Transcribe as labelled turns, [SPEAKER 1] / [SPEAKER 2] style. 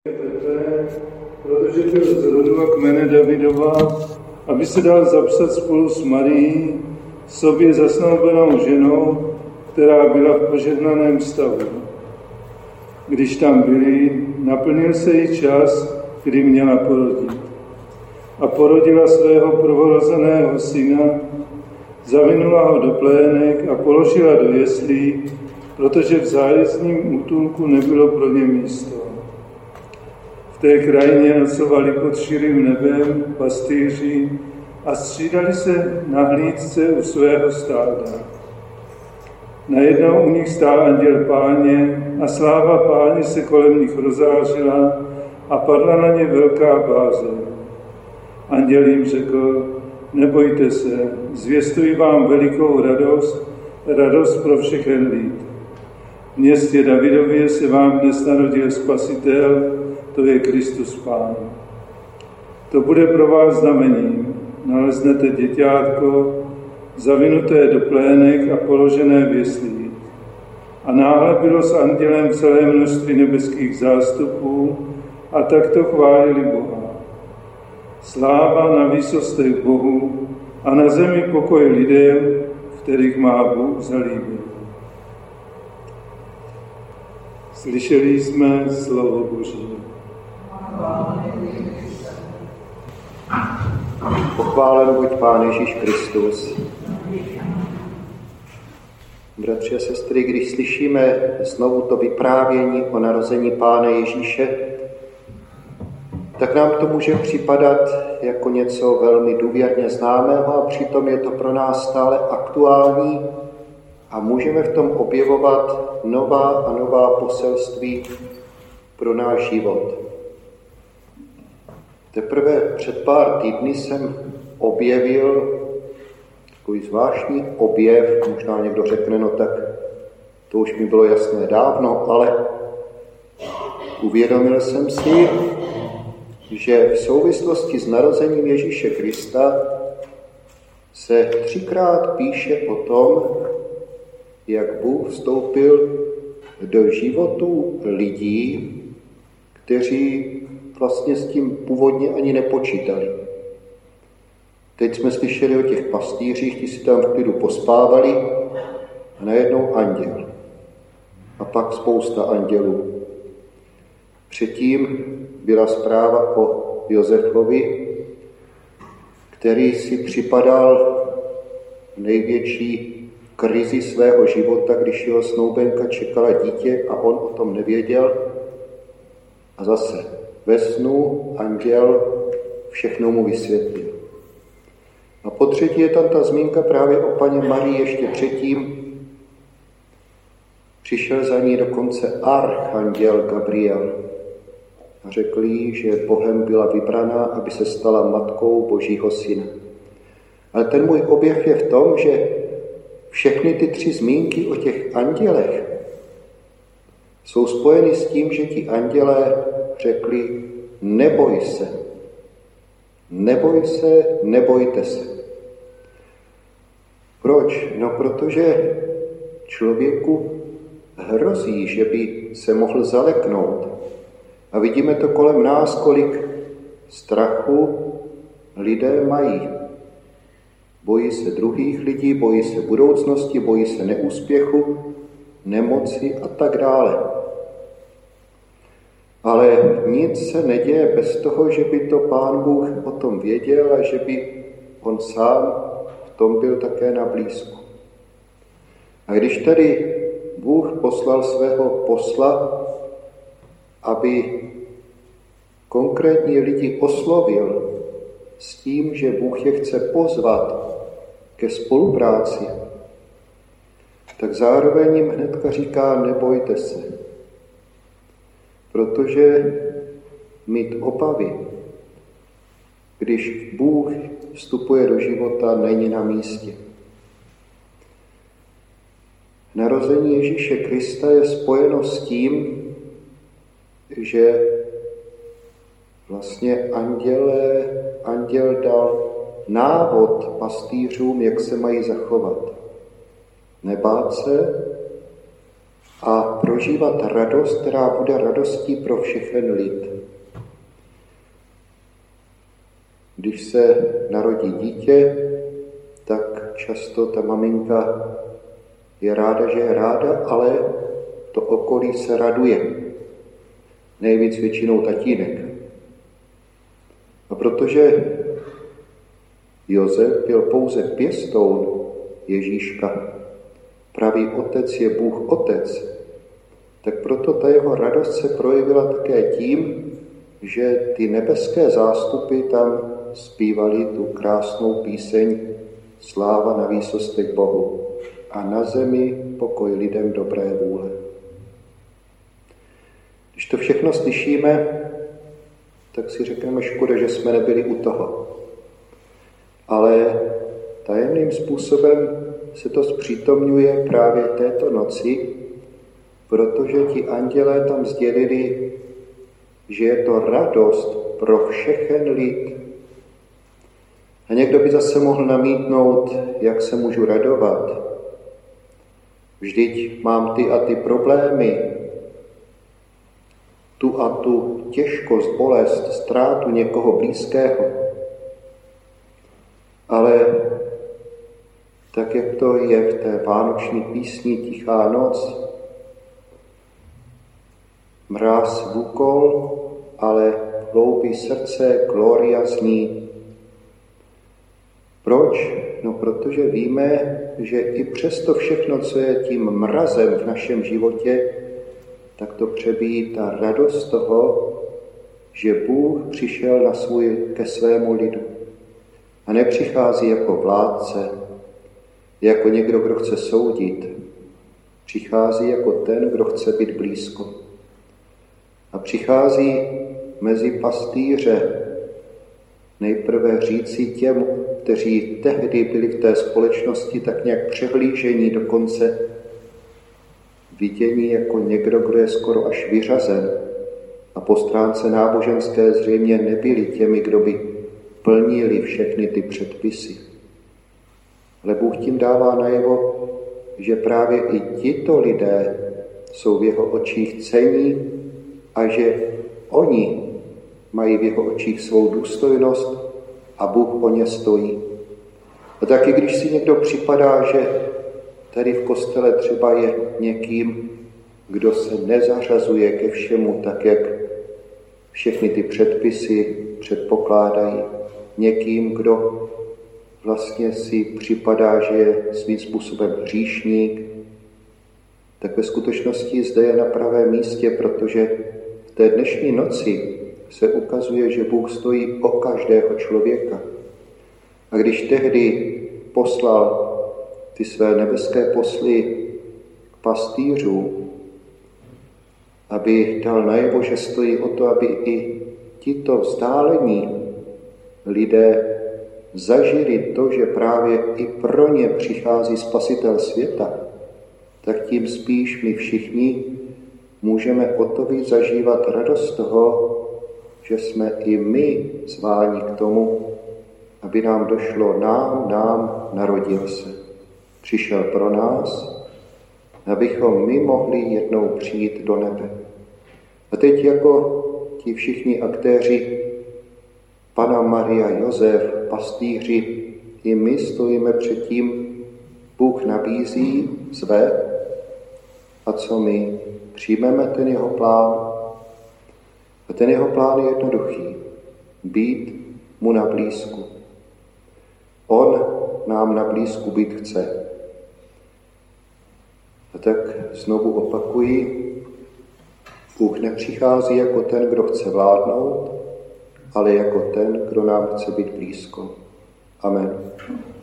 [SPEAKER 1] Protože byl z rodu a kmene Davidova, aby se dal zapsat spolu s Marií, sobě zasnoubenou ženou, která byla v požehnaném stavu. Když tam byli, naplnil se jí čas, kdy měla porodit. A porodila svého prvorozeného syna, zavinula ho do plének a položila do jeslí, protože v zájezdním útulku nebylo pro ně místo. V té krajině nocovali pod širým nebem pastýři a střídali se na hlídce u svého stáda. Najednou u nich stál anděl Páně a sláva Páně se kolem nich rozářila a padla na ně velká bázeň. Anděl jim řekl: nebojte se, zvěstuji vám velikou radost pro všechen lid. V městě Davidově se vám dnes narodil Spasitel, to je Kristus Pán. To bude pro vás znamením. Naleznete děťátko, zavinuté do plének a položené v jeslích. A náhle bylo s andělem celé množství nebeských zástupů a takto chválili Boha. Sláva na výsostech Bohu a na zemi pokoj lidem, kterých má Bůh zalíbil. Slyšeli jsme slovo Boží.
[SPEAKER 2] Pochválen buď Pán Ježíš Kristus. Bratři a sestry, když slyšíme znovu to vyprávění o narození Pána Ježíše, tak nám to může připadat jako něco velmi důvěrně známého a přitom je to pro nás stále aktuální a můžeme v tom objevovat nová a nová poselství pro náš život. Teprve před pár týdny jsem objevil takový zvláštní objev, možná někdo řekne, no tak to už mi bylo jasné dávno, ale uvědomil jsem si, že v souvislosti s narozením Ježíše Krista se 3krát píše o tom, jak Bůh vstoupil do životů lidí, kteří vlastně s tím původně ani nepočítali. Teď jsme slyšeli o těch pastýřích, ti si tam v klidu pospávali a najednou anděl. A pak spousta andělů. Předtím byla zpráva o Josefovi, který si připadal v největší krizi svého života, když jeho snoubenka čekala dítě a on o tom nevěděl. A zase ve snu anděl všechno mu vysvětlil. A po třetí je tam ta zmínka právě o paně Marii ještě předtím. Přišel za ní dokonce archanděl Gabriel a řekl jí, že Bohem byla vybraná, aby se stala matkou Božího syna. Ale ten můj objev je v tom, že všechny ty 3 zmínky o těch andělech jsou spojeny s tím, že ti andělé řekli: neboj se, neboj se, nebojte se. Proč? No, protože člověku hrozí, že by se mohl zaleknout. A vidíme to kolem nás, kolik strachu lidé mají. Bojí se druhých lidí, bojí se budoucnosti, bojí se neúspěchu, nemoci a tak dále. Ale nic se neděje bez toho, že by to Pán Bůh o tom věděl a že by on sám v tom byl také na blízku. A když tedy Bůh poslal svého posla, aby konkrétní lidi oslovil s tím, že Bůh je chce pozvat ke spolupráci, tak zároveň jim hnedka říká: nebojte se. Protože mít obavy, když Bůh vstupuje do života, není na místě. Narození Ježíše Krista je spojeno s tím, že vlastně anděl dal návod pastýřům, jak se mají zachovat. Nebát se a prožívat radost, která bude radostí pro všechen lid. Když se narodí dítě, tak často ta maminka je ráda, že je ráda, ale to okolí se raduje. Nejvíc většinou tatínek. A protože Josef byl pouze pěstoun Ježíška, pravý otec je Bůh Otec, tak proto ta jeho radost se projevila také tím, že ty nebeské zástupy tam zpívali tu krásnou píseň Sláva na výsostech Bohu a na zemi pokoj lidem dobré vůle. Když to všechno slyšíme, tak si řekneme, škoda, že jsme nebyli u toho. Ale tajemným způsobem se to zpřítomňuje právě této noci, protože ti andělé tam sdělili, že je to radost pro všechen lid. A někdo by zase mohl namítnout, jak se můžu radovat. Vždyť mám ty a ty problémy, tu a tu těžkost, bolest, ztrátu někoho blízkého. Ale tak, jak to je v té vánoční písni Tichá noc, mráz vůkol, ale v hloubi srdce gloria zní. Proč? No, protože víme, že i přesto všechno, co je tím mrazem v našem životě, tak to přebíjí ta radost toho, že Bůh přišel ke svému lidu. A nepřichází jako vládce, jako někdo, kdo chce soudit. Přichází jako ten, kdo chce být blízko. A přichází mezi pastýře nejprve říci těm, kteří tehdy byli v té společnosti tak nějak přehlížení, dokonce vidění jako někdo, kdo je skoro až vyřazen. A po stránce náboženské zřejmě nebyli těmi, kdo by plnili všechny ty předpisy. Ale Bůh tím dává najevo, že právě i tito lidé jsou v jeho očích cenní a že oni mají v jeho očích svou důstojnost a Bůh o ně stojí. A taky když si někdo připadá, že tady v kostele třeba je někým, kdo se nezařazuje ke všemu tak, jak všechny ty předpisy předpokládají, někým, kdo vlastně si připadá, že je svým způsobem hříšník, tak ve skutečnosti zde je na pravém místě, protože v té dnešní noci se ukazuje, že Bůh stojí o každého člověka. A když tehdy poslal ty své nebeské posly k pastýřům, aby dal najevo, že stojí o to, aby i tito vzdálení lidé zažili to, že právě i pro ně přichází spasitel světa, tak tím spíš my všichni můžeme o to víc zažívat radost toho, že jsme i my zváni k tomu, aby nám došlo nám narodil se. Přišel pro nás, abychom my mohli jednou přijít do nebe. A teď jako ti všichni aktéři, Panna Maria, Josef, pastýři, i my stojíme před tím, Bůh nabízí, zve, a co my? Přijmeme ten jeho plán. A ten jeho plán je jednoduchý. Být mu na blízku. On nám na blízku být chce. A tak znovu opakuji, Bůh nepřichází jako ten, kdo chce vládnout, ale jako ten, kdo nám chce být blízko. Amen.